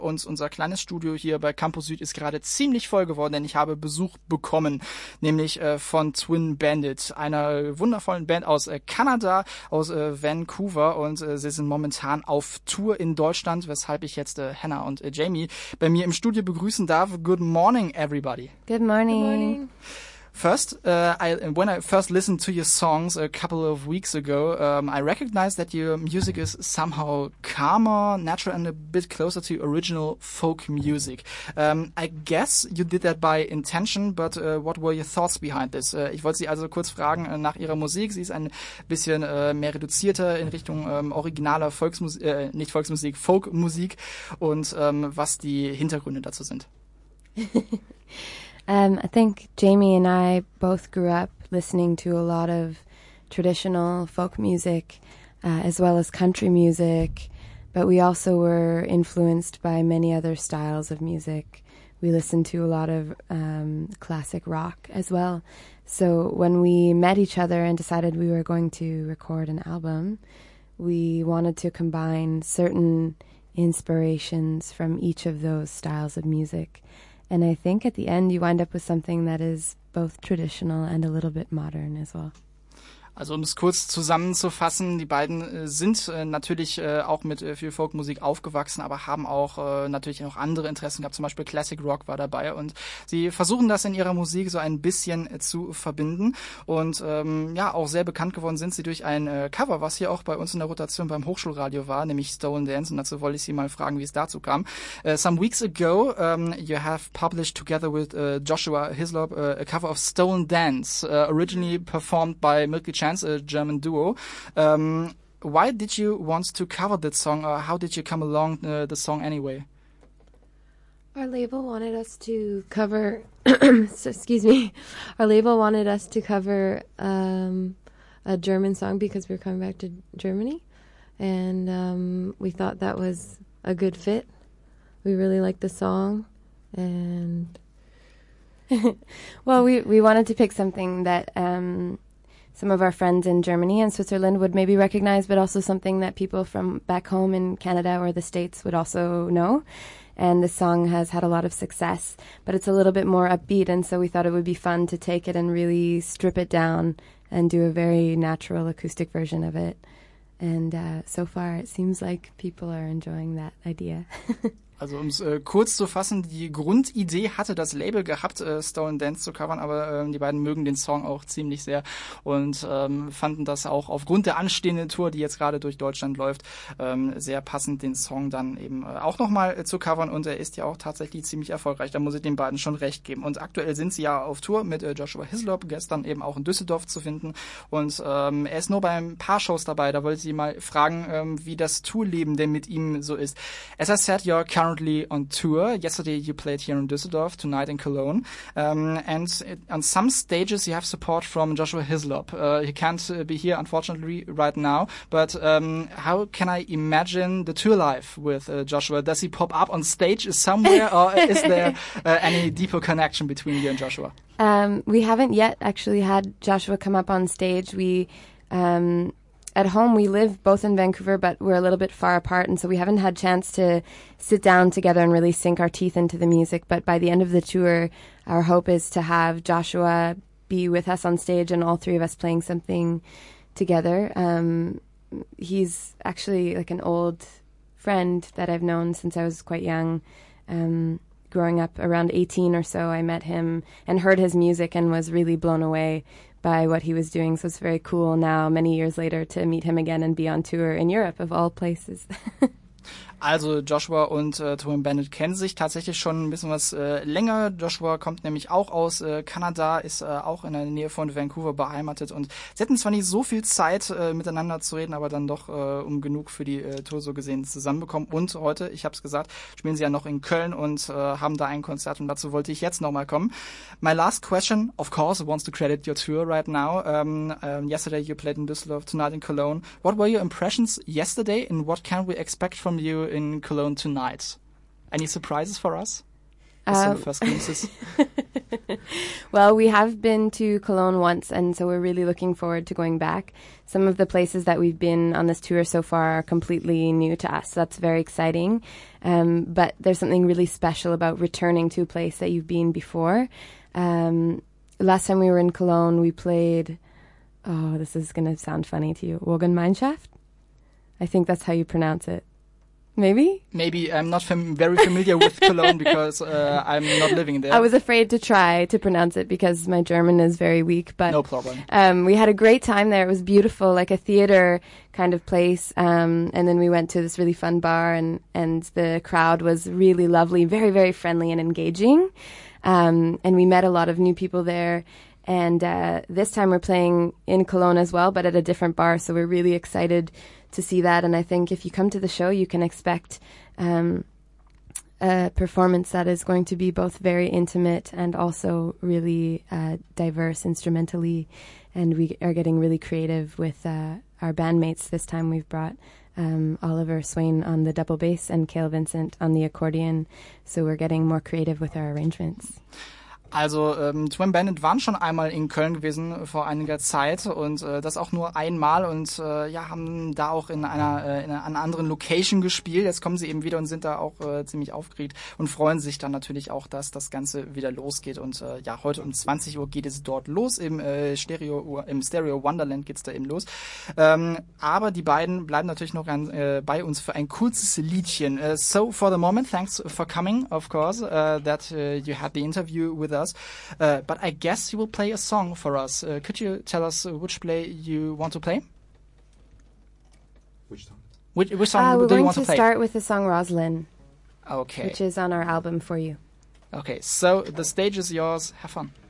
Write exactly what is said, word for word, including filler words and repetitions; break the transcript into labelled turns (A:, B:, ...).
A: Und unser kleines Studio hier bei Campus Süd ist gerade ziemlich voll geworden, denn ich habe Besuch bekommen, nämlich äh, von Twin Bandit, einer wundervollen Band aus äh, Kanada, aus äh, Vancouver, und äh, sie sind momentan auf Tour in Deutschland, weshalb ich jetzt äh, Hannah und äh, Jamie bei mir im Studio begrüßen darf. Good morning, everybody.
B: Good morning.
C: Good morning.
A: First, uh, I, when I first listened to your songs a couple of weeks ago, um, I recognized that your music is somehow calmer, natural, and a bit closer to original folk music. Um, I guess you did that by intention, but uh, what were your thoughts behind this? Uh, ich wollte Sie also kurz fragen uh, nach Ihrer Musik. Sie ist ein bisschen uh, mehr reduzierter in Richtung um, originaler Volksmusik, äh, nicht Volksmusik, Folkmusik, und um, was die Hintergründe dazu sind.
B: Um, I think Jamie and I both grew up listening to a lot of traditional folk music, uh, as well as country music, but we also were influenced by many other styles of music. We listened to a lot of um, classic rock as well. So when we met each other and decided we were going to record an album, we wanted to combine certain inspirations from each of those styles of music. And I think at the end you wind up with something that is both traditional and a little bit modern as well.
A: Also um es kurz zusammenzufassen, die beiden äh, sind äh, natürlich äh, auch mit äh, viel Folkmusik aufgewachsen, aber haben auch äh, natürlich noch andere Interessen gehabt, zum Beispiel Classic Rock war dabei, und sie versuchen das in ihrer Musik so ein bisschen äh, zu verbinden, und ähm, ja, auch sehr bekannt geworden sind sie durch ein äh, Cover, was hier auch bei uns in der Rotation beim Hochschulradio war, nämlich Stolen Dance, und dazu wollte ich Sie mal fragen, wie es dazu kam. Uh, some weeks ago, um, you have published together with uh, Joshua Hislop uh, a cover of Stolen Dance, uh, originally performed by Milky Chance, a German duo. Um, why did you want to cover that song, or how did you come along uh, the song anyway?
C: Our label wanted us to cover, so, excuse me, our label wanted us to cover um, a German song because we were coming back to Germany, and um, we thought that was a good fit. We really liked the song, and
B: well, we, we wanted to pick something that um, some of our friends in Germany and Switzerland would maybe recognize, but also something that people from back home in Canada or the States would also know. And this song has had a lot of success, but it's a little bit more upbeat, and so we thought it would be fun to take it and really strip it down and do a very natural acoustic version of it. And uh, so far it seems like people are enjoying that idea.
A: Also um es äh, kurz zu fassen, die Grundidee hatte das Label gehabt, äh, Stolen Dance zu covern, aber ähm, die beiden mögen den Song auch ziemlich sehr und ähm, fanden das auch aufgrund der anstehenden Tour, die jetzt gerade durch Deutschland läuft, ähm, sehr passend, den Song dann eben äh, auch nochmal äh, zu covern, und er ist ja auch tatsächlich ziemlich erfolgreich, da muss ich den beiden schon recht geben. Und aktuell sind sie ja auf Tour mit äh, Joshua Hislop, gestern eben auch in Düsseldorf zu finden, und ähm, er ist nur bei ein paar Shows dabei, da wollte ich Sie mal fragen, ähm, wie das Tourleben denn mit ihm so ist. As I said, you're currently on tour. Yesterday you played here in Düsseldorf, tonight in Cologne. Um, and it, on some stages you have support from Joshua Hislop. Uh, he can't uh, be here, unfortunately, right now. But um, how can I imagine the tour life with uh, Joshua? Does he pop up on stage somewhere, or is there uh, any deeper connection between you and Joshua?
B: Um, we haven't yet actually had Joshua come up on stage. We... Um, At home, we live both in Vancouver, but we're a little bit far apart, and so we haven't had a chance to sit down together and really sink our teeth into the music. But by the end of the tour, our hope is to have Joshua be with us on stage and all three of us playing something together. Um, he's actually like an old friend that I've known since I was quite young. Um, growing up around eighteen or so, I met him and heard his music and was really blown away by what he was doing. So it's very cool now, many years later, to meet him again and be on tour in Europe, of all places.
A: Also Joshua und äh, Twin Bandit kennen sich tatsächlich schon ein bisschen was äh, länger. Joshua kommt nämlich auch aus äh, Kanada, ist äh, auch in der Nähe von Vancouver beheimatet, und sie hatten zwar nicht so viel Zeit äh, miteinander zu reden, aber dann doch äh, um genug für die äh, Tour so gesehen zusammenbekommen. Und heute, ich habe es gesagt, spielen sie ja noch in Köln und äh, haben da ein Konzert, und dazu wollte ich jetzt nochmal kommen. My last question, of course, wants to credit your tour right now. Um, um, yesterday you played in Düsseldorf, tonight in Cologne. What were your impressions yesterday, and what can we expect from you in Cologne tonight? Any surprises for us?
B: Um,
A: first glimpses.
B: Well, we have been to Cologne once, and so we're really looking forward to going back. Some of the places that we've been on this tour so far are completely new to us. That's very exciting. Um, but there's something really special about returning to a place that you've been before. Um, last time we were in Cologne, we played, oh, this is going to sound funny to you, Wogengemeinschaft? I think that's how you pronounce it. Maybe?
A: Maybe. I'm not fam- very familiar with Cologne because uh, I'm not living there.
B: I was afraid to try to pronounce it because my German is very weak. But
A: no problem.
B: Um, we had a great time there. It was beautiful, like a theater kind of place. Um, and then we went to this really fun bar, and, and the crowd was really lovely, very, very friendly and engaging. Um, and we met a lot of new people there. And uh, this time we're playing in Cologne as well, but at a different bar. So we're really excited to see that. And I think if you come to the show, you can expect um, a performance that is going to be both very intimate and also really uh, diverse instrumentally. And we are getting really creative with uh, our bandmates. This time we've brought um, Oliver Swain on the double bass and Cale Vincent on the accordion. So we're getting more creative with our arrangements.
A: Also ähm, Twin Bandit waren schon einmal in Köln gewesen vor einiger Zeit und äh, das auch nur einmal und äh, ja haben da auch in einer, äh, in einer anderen Location gespielt. Jetzt kommen sie eben wieder und sind da auch äh, ziemlich aufgeregt und freuen sich dann natürlich auch, dass das Ganze wieder losgeht. Und äh, ja, heute um zwanzig Uhr geht es dort los, im äh, Stereo im Stereo Wonderland geht's da eben los. Ähm, aber die beiden bleiben natürlich noch an, äh, bei uns für ein kurzes Liedchen. Uh, so for the moment, thanks for coming, of course, uh, that uh, you had the interview with us. Uh, but I guess you will play a song for us. Uh, could you tell us uh, which play you want to play?
D: Which song?
A: Which, which song
B: uh,
A: do you want to
B: We're going to
A: play?
B: start with the song Roslyn.
A: Okay.
B: Which is on our album For You.
A: Okay, so the stage is yours. Have fun.